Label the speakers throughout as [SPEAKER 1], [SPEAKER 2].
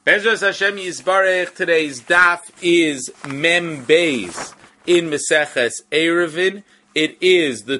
[SPEAKER 1] Bezras Hashem Yisbarech. Today's daf is Mem Beis in Meseches Eruvin. It is the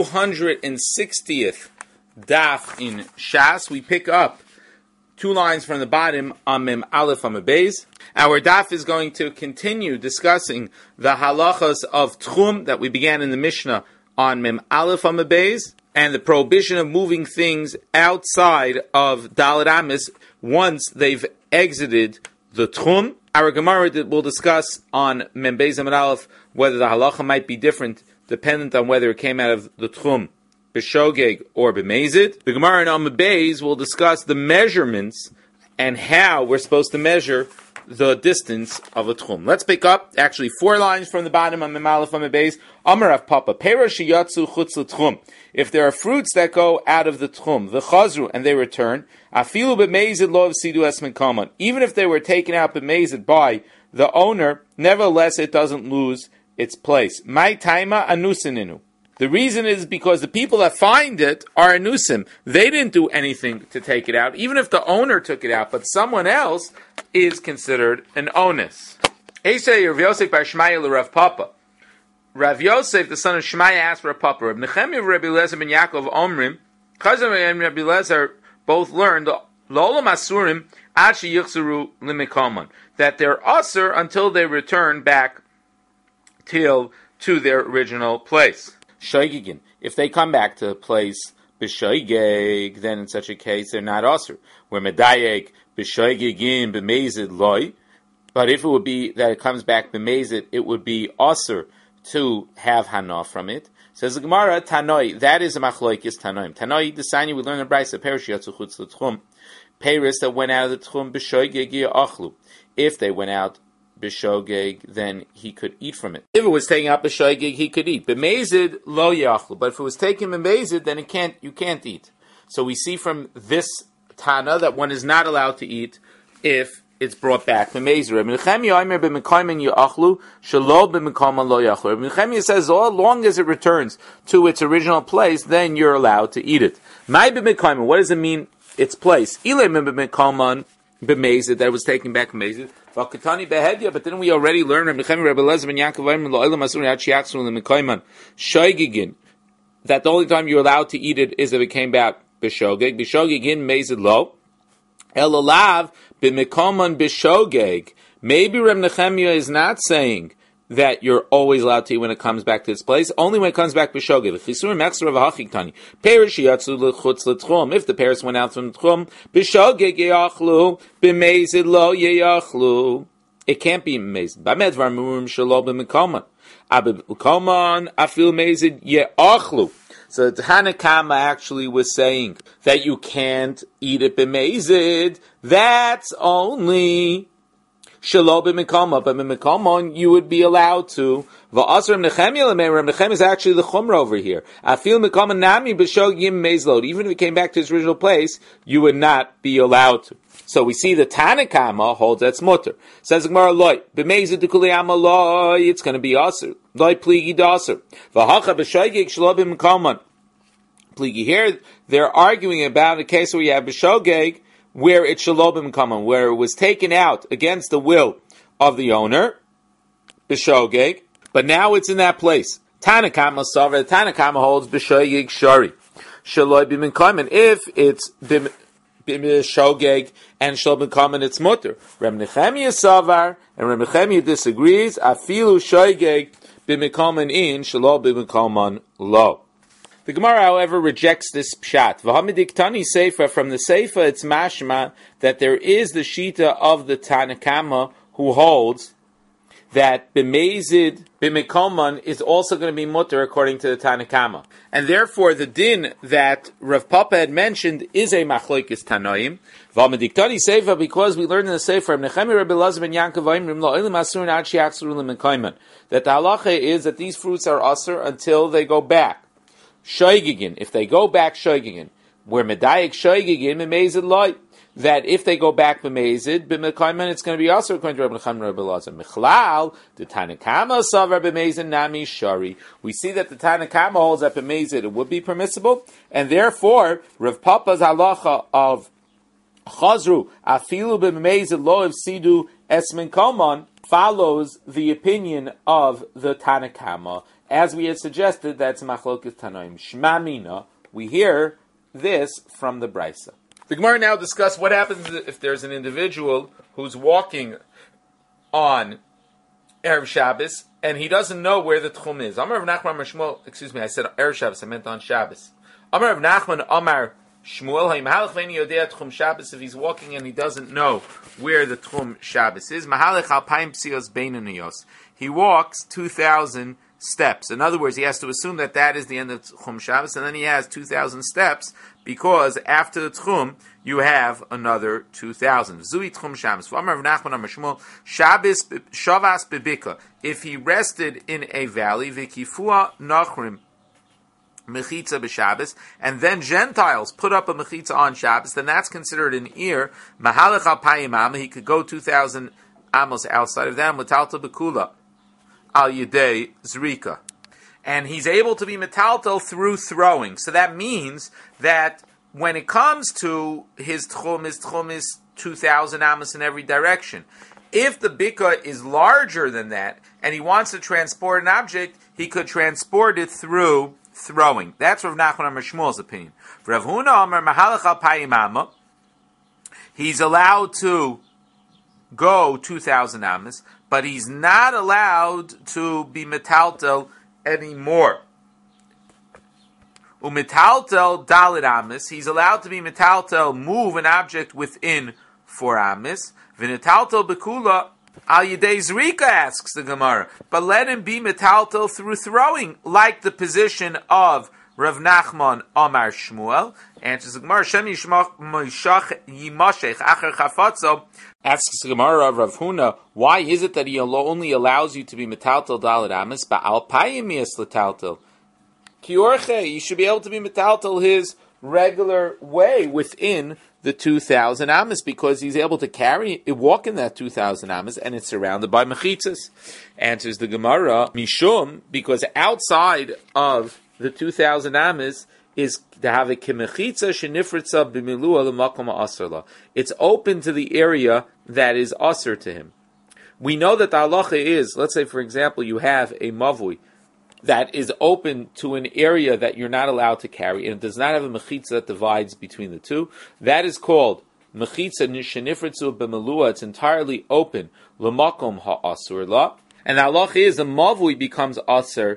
[SPEAKER 1] 260th daf in Shas. We pick up 2 lines from the bottom on Mem Aleph on Beis. Our daf is going to continue discussing the halachas of Tchum that we began in the Mishnah on Mem Aleph on Beis, and the prohibition of moving things outside of Dalet Amis once they've exited the Tchum. Our Gemara will discuss on Mem Beis Amud Aleph whether the halacha might be different dependent on whether it came out of the Tchum b'shogeg or b'mezid. The Gemara in Amud Beis will discuss the measurements and how we're supposed to measure the distance of a Tchum. Let's pick up actually 4 lines from the bottom on Mem Aleph Amud Beis. Amar Rav Papa, Pera sheyatzu chutz l'Tchum. If there are fruits that go out of the Tchum, the chazru, and they return, afilu b'mezid lo avsidu es mekaman. Even if they were taken out b'mezid by the owner, nevertheless it doesn't lose its place. Mai taima anusininu. The reason is because the people that find it are anusim. They didn't do anything to take it out, even if the owner took it out, but someone else is considered an onus. Eisei Rav Yosef bar Shmaya l'Rav Papa. Rav Yosef, the son of Shmaya, asked Rav Papa, Rav Nechemia and Rabbi Eliezer ben Yaakov Omrim, Chazar and Rabbi Eliezer both learned, L'olam asurim ad sheyichzuru limikoman, that they're asur until they return back to their original place. Shoigigin, if they come back to the place b'shoigeg, then in such a case they're not asur. Where medayeg b'shoigigin b'mezid loy, but if it would be that it comes back b'mezid, it would be asur to have hana from it. Says the Gemara, Tanoi, that is a machloikis Tanoim. Tanoi, the sign we learn in Brisa, Perish yatzu chutz l'tchum, Paris that went out of the tchum b'shoigeg ya'achlu. If they went out b'shogeg, then he could eat from it. If it was taken out b'shogeg, he could eat. B'mezid lo yachlu, but if it was taken b'mezid, then you can't eat. So we see from this Tana that one is not allowed to eat if it's brought back b'mezid. Rabbi Nechemia omer b'mekaymen yachlu, shelo b'mekaymen lo yachlu. Rabbi Nechemia says, as long as it returns to its original place, then you're allowed to eat it. My b'mekaymen, what does it mean? Its place. Ilay b'mekaymen b'mezid, that was taken back b'mezid. But then we already learned that the only time you're allowed to eat it is if it came back b'shogeg. B'shogegin mezid lo. Elolav b'mikoman b'shogeg. Maybe Reb Nechemia is not saying that you're always allowed to eat when it comes back to its place, only when it comes back b'shogeg. If the parents went out from the tchum, b'shogeg yachlu, b'mezid lo yachlu. It can't be mezid. B'medvar murim shelo b'mikoman. B'mikoman afil mezid yachlu. So the Hanakama actually was saying that you can't eat it b'mezid. That's only Shelo b'mikama, but b'mikama you would be allowed to. V'asr Nechemia l'meir, Nechemia is actually the chumra over here. Afil mikama nami b'shogim mezlod. Even if it came back to its original place, you would not be allowed to. So we see the Tanakama holds that's mutter. Says the Gemara loy b'mezid d'kuliyama loy. It's going to be asr loy pligi d'asr. V'hacha b'shogig shelo b'mikama pligi. Here they're arguing about a case where you have b'shogeg, where it's shalom common, where it was taken out against the will of the owner, b'shogeg, but now it's in that place. Tanakama Savar, the Tanakama holds b'shogeg shari, shalom b'min common. If it's b'shogeg and shalom common, it's mutter. Reb Nechemia Savar, and Reb Nechemia disagrees. Afilu shogeg b'min common in shalom b'min common lo. The Gemara, however, rejects this pshat. V'hamidiktani seifa, from the seifa, it's mashma that there is the shita of the Tanakama who holds that b'mezid b'mikoman is also going to be mutter according to the Tanakama, and therefore the din that Rav Papa had mentioned is a machloikis tanoim. V'hamidiktani seifa, because we learned in the seifa Nechemia Rabbi Eliezer ben Yaakov Omrim lo ilim asurin ad she'achzuru limikoman, that the halacha is that these fruits are asur until they go back. Shoigigin, if they go back shoigigin, where medayik shoigigin b'mezid loy, that if they go back b'mezid b'mekayman, it's going to be also according to Rabbi Nechemia Rabbi Eliezer. Michlal, the Tanakama savar b'mezid nami shari. We see that the Tanakama holds that b'mezid it would be permissible, and therefore Rav Papa's halacha of Chazru afilu b'meiz lo sidu esmin kolman follows the opinion of the Tanakama, as we had suggested. That's machlokes Tanoim. Shma mina. We hear this from the Brisa. The Gemara now discuss what happens if there's an individual who's walking on Erev Shabbos and he doesn't know where the Tchum is. Amar Rav Nachman Amar Shmuel. Excuse me, I said Erev Shabbos. I meant on Shabbos. Amar Rav Nachman Amar Shmuel Ha'imhalach V'eni Yodea Tchum Shabbos. If he's walking and he doesn't know where the Tchum Shabbos is, Mahalech Alpayim Psios Beinaniyos. He walks 2,000 steps. In other words, he has to assume that that is the end of Tchum Shabbos, and then he has 2,000 steps, because after the Tchum, you have another 2,000. Zui Tchum Shabbos. Amar Rav Nachman Amar Shmuel, Shabbos Shavas Bebika. If he rested in a valley, V'kifua Nachrim, Mechitza b'Shabbos, and then Gentiles put up a Mechitza on Shabbos, then that's considered an ear. Mahalech Alpayim Amma, he could go 2,000 amos outside of that, Mutalta B'Kula, Al Yedei Zrika. And he's able to be metaltal through throwing. So that means that when it comes to his tchum is 2,000 amos in every direction. If the bika is larger than that, and he wants to transport an object, he could transport it through throwing. That's Rav Nachman Amar Shmuel's opinion. Rav Huna Amar Mahalach Alpayim Amma, he's allowed to go 2,000 amos, but he's not allowed to be metaltal anymore. Umetaltel Dalit Amis, he's allowed to be metaltel, move an object within 4 amis. V'netaltel Bekula Al Yedei Zrika, asks the Gemara, but let him be metaltel through throwing, like the position of Rav Nachman Amar Shmuel. Answers the Gemara, Shem Yishmach Yimashech Acher Chafatzo. Asks the Gemara of Rav Huna, why is it that he only allows you to be metaltel Dalit Amis, but Alpayim Yis Letaltel? Kiorche, you should be able to be metaltel his regular way within the 2,000 amas, because he's able to walk in that 2,000 amas, and it's surrounded by mechitzas. Answers the Gemara, Mishum, because outside of the 2,000 amas is to have a kimechitza shenifritza b'milua l'makom asarla. It's open to the area that is asr to him. We know that the halacha is, let's say for example, you have a mavui that is open to an area that you're not allowed to carry, and it does not have a mechitza that divides between the two. That is called mechitza shenifritzu b'melua. It's entirely open l'makom ha'asur la, and the halacha is the mavui becomes asur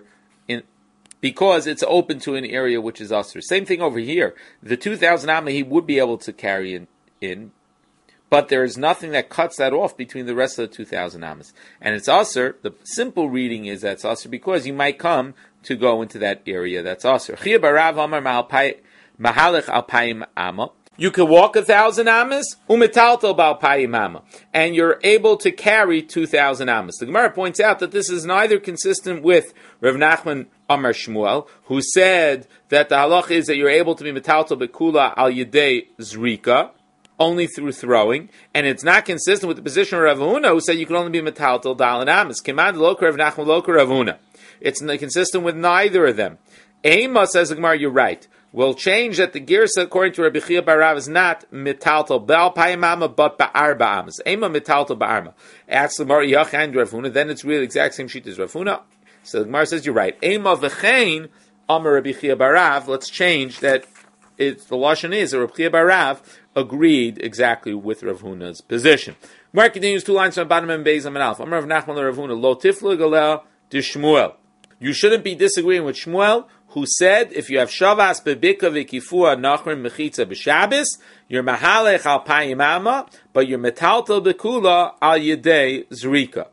[SPEAKER 1] because it's open to an area which is asur. Same thing over here. The 2,000 amma he would be able to carry in, but there is nothing that cuts that off between the rest of the 2,000 amas. And it's asur. The simple reading is that's asur because you might come to go into that area that's asur. Chia barav amar mahalech alpayim amma. You can walk 1,000 amas, umetaltel b'alpayim amma, and you're able to carry 2,000 amas. The Gemara points out that this is neither consistent with Rav Nachman Amar Shmuel, who said that the halach is that you're able to be metaltel b'kula al yedei zrika, only through throwing, and it's not consistent with the position of Rav Huna, who said you can only be metaltel dalan amas. Kemad loka Rav Nachman loka Rav Huna. It's consistent with neither of them. Ema, says the Gemara, you're right. We'll change that the girsa according to Rabbi Chia bar Rav is not metaltel b'alpayim amma, but ba'arba amas. Ema metaltel ba'arma. Asks the Gemara Yach and Rav Huna, then it's really the exact same sheet as Rav Huna. So the Gemara says you're right. Ema v'chein amar Rabbi Chia bar Rav. Let's change that. The lashon is that Rabbi Chia bar Rav agreed exactly with Rav Huna's position. Gemara continues 2 lines from the bottom and Beis and Alf. Amar Rav Nachman Rav Huna lo tiflu galeh de Shmuel. You shouldn't be disagreeing with Shmuel, who said if you have shavas bebika v'kifua nachrim mechitza b'Shabbos, you're mahalech alpayim amma, but you're metaltel b'kula al yedei zrika.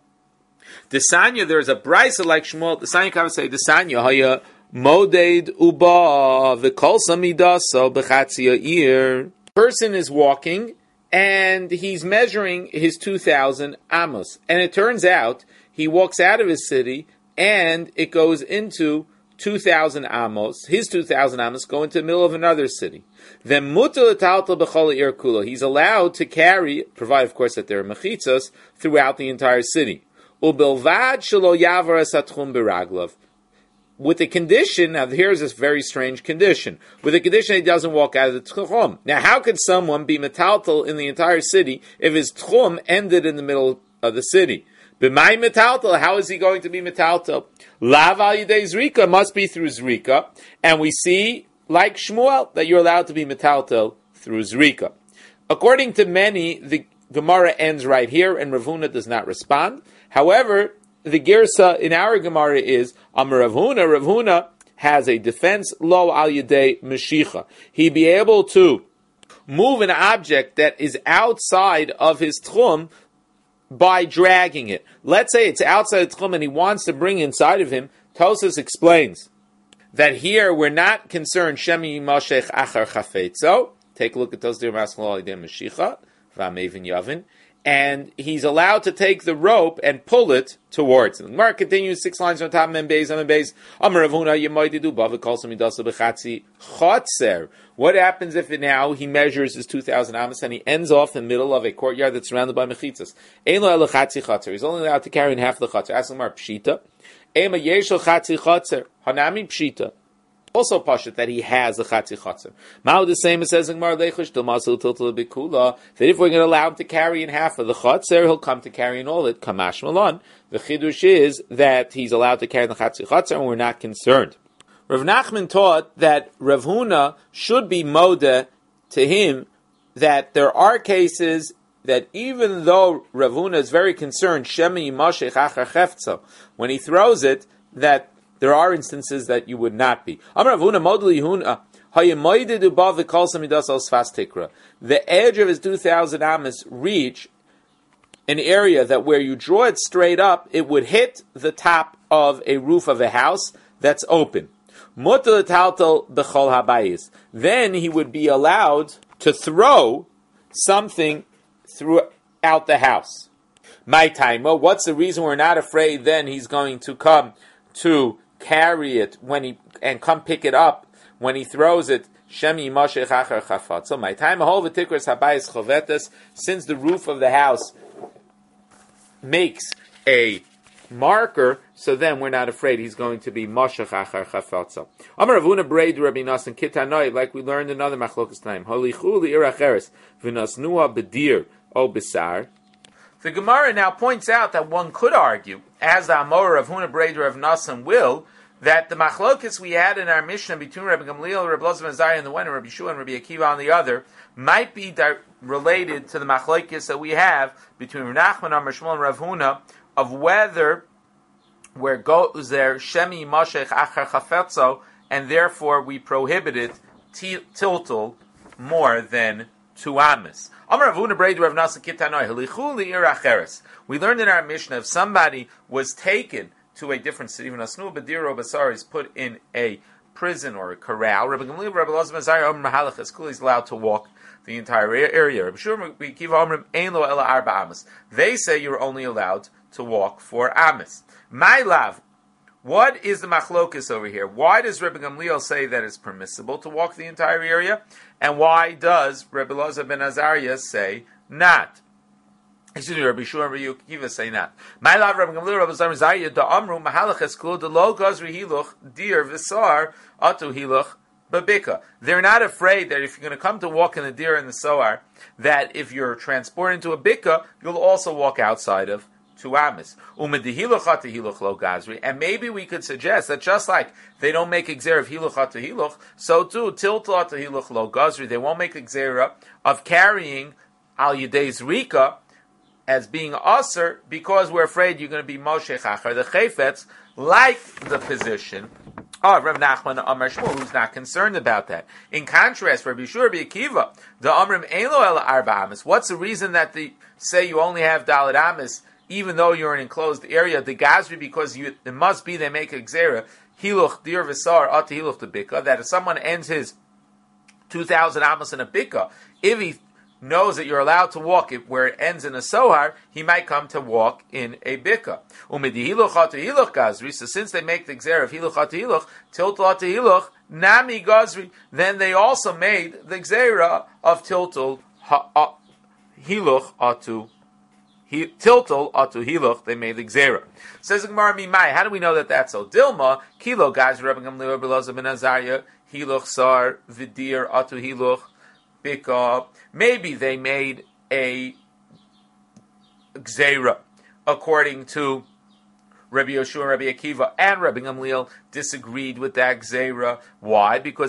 [SPEAKER 1] Desanya, there's a brisa like Shmuel. Desanya can say Desanya haya moded uba v'kol samidasa b'chatzia ir. Person is walking and he's measuring his 2,000 amos, and it turns out he walks out of his city and it goes into 2,000 amos. His 2,000 amos go into the middle of another city. Then mutal taltal b'chol ir kula. He's allowed to carry, provided of course that there are mechitzas throughout the entire city. Ubilvad shelo yavar esatchum beraglav. with the condition, now here's this very strange condition, with the condition he doesn't walk out of the tchum. Now how could someone be metaltal in the entire city if his tchum ended in the middle of the city? B'may metaltal, how is he going to be metaltal? Lav al yidei zrika, must be through zrika, and we see, like Shmuel, that you're allowed to be metaltal through zrika. According to many, the Gemara ends right here, and Rav Huna does not respond. However, the Girsa in our Gemara is, Amar Rav Huna, Rav Huna has a defense, lo al yedei meshicha. He'd be able to move an object that is outside of his tchum by dragging it. Let's say it's outside the tchum and he wants to bring inside of him. Tosas explains that here we're not concerned, Shemi Moshech Achar Chafetzo. Take a look at Tosdir Maskal al yedei meshicha, V'amevin Yavin. And he's allowed to take the rope and pull it towards him. The Gemara continues 6 lines on top. What happens if now he measures his 2,000 amas and he ends off in the middle of a courtyard that's surrounded by mechitzas? He's only allowed to carry in half the chatzar. Ask Gemara Pshita. Hanami Pshita. Also pashut that he has a chatzi chatzar. Mao the same as says in Gemara Lechush Dilmasul Tiltal Bikula that if we're going to allow him to carry in half of the chatzar, he'll come to carry in all it. Kamash Malon. The chidush is that he's allowed to carry in the chatzi chatzar, and we're not concerned. Rav Nachman taught that Rav Huna should be moda to him that there are cases that even though Rav Huna is very concerned, Shemi Yimashech Achar Cheftzo, when he throws it, that there are instances that you would not be. The edge of his 2,000 amas reach an area that where you draw it straight up, it would hit the top of a roof of a house that's open. Then he would be allowed to throw something throughout the house. My time. Well, what's the reason we're not afraid then he's going to come to carry it and come pick it up when he throws it? Shemi Mashech Achar Chafat. So my time since the roof of the house makes a marker, so then we're not afraid he's going to be Mashech Achar Chafat. Amar Ravuna Breid Rabbi Nasan Kitanoi, like we learned another machlokas time. Holichu li'iracheres v'nasnua bedir o besar. The Gemara now points out that one could argue, as the Amor of Huna Breder of Nasan will, that the machlokas we had in our Mishnah between Rabbi Gamliel, Rabbi Elazar ben Azariah on the one, and Rabbi Shua and Rabbi Akiva on the other, might be related to the machlokas that we have between Rav Nachman, Amar Shmuel, and Rav Huna, of whether where goes there Shemi Mashech Achar Chafetzo, and therefore we prohibited tiltal more than 2 amas. We learned in our Mishnah if somebody was taken to a different city, when Asnu Badiro Basar is put in a prison or a corral, Rabbi Gamliel, Rabbi Elazar ben Azariah, Omer Mahalach Eskul, he's allowed to walk the entire area. Rabbi Shua, Rabbi Akiva, Omer Ein Lo Ela Arba Amas. They say you're only allowed to walk 4 amas. My love, what is the machlokus over here? Why does Rabbi Gamliel say that it's permissible to walk the entire area? And why does Rabbi Elazar ben Azariah say not? Excuse me, Rabbi Shua and Rabbi Akiva say not. My love, Rabbi Gamliel, Rabbi Elazar ben Azariah, da amru mahalach eskul de lo gazri hiluch dir v'sar atu hiluch babika. They're not afraid that if you're going to come to walk in the dir and the soar, that if you're transported into a bika, you'll also walk outside of 2 amas. And maybe we could suggest that just like they don't make a gzera of hiluch atu hiluch, so too tiltal atu hiluch lo gazri, they won't make a gzera of carrying al yedei zrika as being aser, because we're afraid you're going to be Moshe Chachar, the Chayfetz, like the position of Rav Nachman Amar Shmuel, who's not concerned about that. In contrast, Rabbi Shua, Rabbi Akiva, the Amrim Eilo El Arba Amas. What's the reason that they say you only have Dalet Amas, even though you're in an enclosed area? The Gazri, because it must be they make a Gzera, Hiluch Dir V'Sar Ata Hiluch the Bika, that if someone ends his 2,000 Amas in a Bika, if he knows that you're allowed to walk it where it ends in a sohar, he might come to walk in a bika. So since they make the gzera of hiluch atu hiluch, tiltul atu hiluch, nami gazri, then they also made the gzera of tiltul hiluch atu tiltal atu hiluch, they made the gzera. Says the Gemara, Mimai, how do we know that that's so? Dilma, kilo guys, Rebbe Gamliel Beloza ben Azariah, hiluch sar, vidir atu hiluch, bika. Maybe they made a gzera according to Rabbi Yoshua, Rabbi Akiva, and Rabbi Gamliel disagreed with that gzera. Why? Because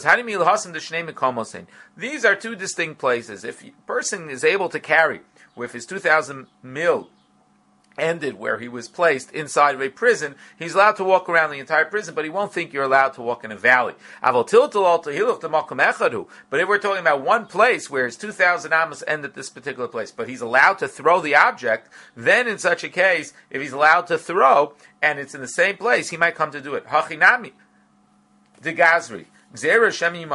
[SPEAKER 1] these are two distinct places. If a person is able to carry, with his 2,000 mil ended where he was placed inside of a prison, he's allowed to walk around the entire prison, but he won't think you're allowed to walk in a valley. But if we're talking about one place where his 2,000 amos end at this particular place, but he's allowed to throw the object, then in such a case, if he's allowed to throw, and it's in the same place, he might come to do it. Hachinami, de Gazri. There they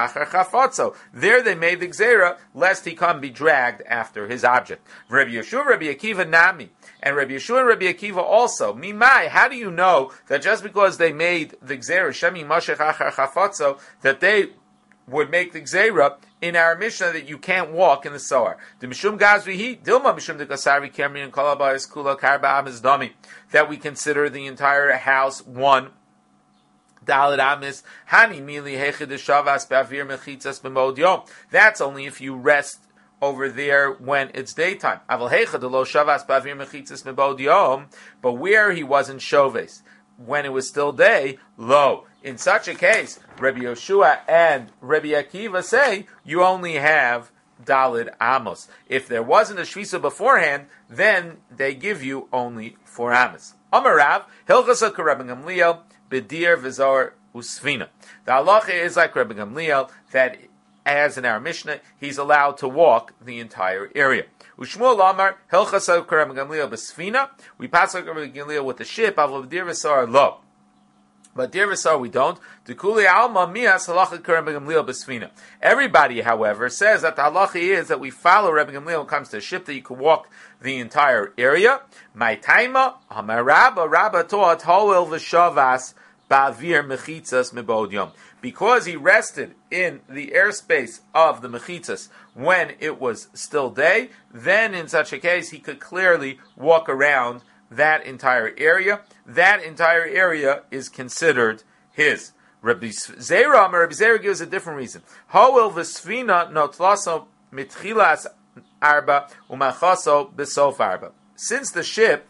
[SPEAKER 1] made the gzera, lest he come be dragged after his object. Rabbi Yeshua, Rabbi Akiva, Nami. And Rabbi Yeshua and Rabbi Akiva also. Mimai, how do you know that just because they made the gzera, Shemi Mashech Achar Chafotzo, that they would make the gzera in our Mishnah that you can't walk in the Soar? The Mishum Gazrihi, Dilma Mishum de Kasari Kemri and Kalabayas Kula Karba Amizdami, that we consider the entire house one. Dalit Amis, Hani Mili Hechidishavas Bavir Mechitzas B'mod Yom. That's only if you rest over there when it's daytime. Aval Hechidilo Shavas Bavir Mechitzas B'mod Yom, but where he wasn't Shoves, when it was still day, lo. In such a case, Rabbi Yoshua and Rabbi Akiva say you only have Dalit Amos. If there wasn't a Shvisa beforehand, then they give you only 4 Amos. Amarav, Hilchasa Rabbi Gamliel, Bedir Vizor Usfina. The halacha is like Rabbi Gamliel, that as in our Mishnah, he's allowed to walk the entire area. Ushmuel Amar, Hilchasa Rabbi Gamliel Besfina. We pass like Rabbi Gamliel with the ship, Avol Bedir Vizor Lo. But Dir V'sar we don't. Dekuli Alma Mias Halacha Rabbi Gamliel Besfina. Everybody, however, says that the halacha is that we follow Rabbi Gamliel when it comes to a ship that you can walk the entire area. My taima Hamarabba Rabba taught Hoel V'Shavas Ba'avir Mechitzas Mebod Yom. Because he rested in the airspace of the Mechitzas when it was still day, then in such a case he could clearly walk around that entire area. That entire area is considered his. Rabbi Zera gives a different reason. Hoel v'sfina notlaso mitchilas arba umachaso besof arba. Since the ship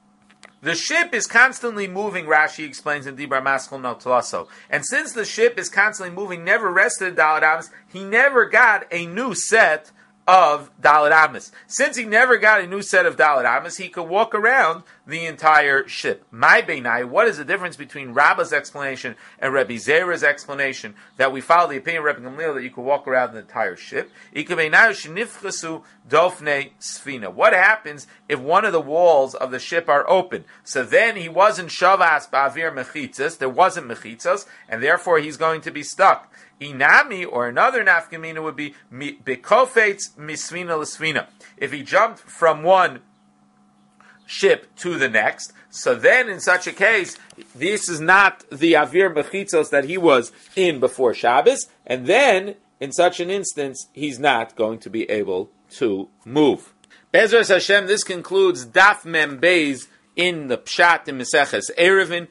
[SPEAKER 1] is constantly moving, Rashi explains in Dibar Maskul Notlaso. And since the ship is constantly moving, never rested in Dalit Amos, he never got a new set of Dalit Amos. Since he never got a new set of Dalit Amos, he could walk around the entire ship. My Beinai, what is the difference between Rabba's explanation and Rabbi Zera's explanation that we follow the opinion of Rabbi Gamliel that you could walk around the entire ship? What happens if one of the walls of the ship are open? So then he wasn't Shavas Ba'avir Mechitzas, there wasn't Mechitzas, and therefore he's going to be stuck. Inami, or another nafkamina, would be bekofetz misvina l'svina. If he jumped from one ship to the next, so then in such a case, this is not the avir mechitzos that he was in before Shabbos, and then in such an instance, he's not going to be able to move. Bezras Hashem, this concludes Daf Mem Beis in the Pshat in Meseches Erevin.